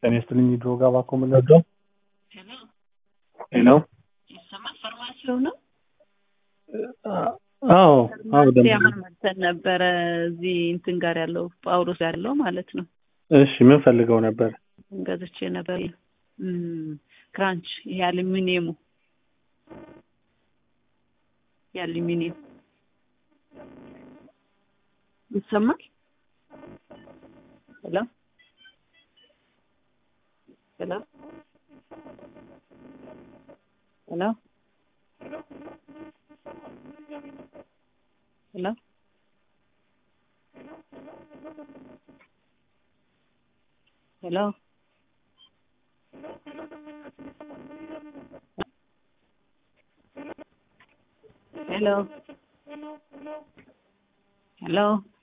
ጤና ድሮ ጋባ ኮምነዶ ሄሎ ይሰማ ፋርማሲው ነው። አዎ አዎ ያማን መተን ነበር እዚህ እንትን ጋር ያለው ጳውሎስ ጋር ያለው ማለት ነው። እሺ ምን ፈልገው ነበር? ገዝቼ ነበር ክራንች የአሉሚኒየሙ ይሰማል? ሄሎ ሄሎ ሄሎ ሄሎ ሄሎ ሄሎ ሄሎ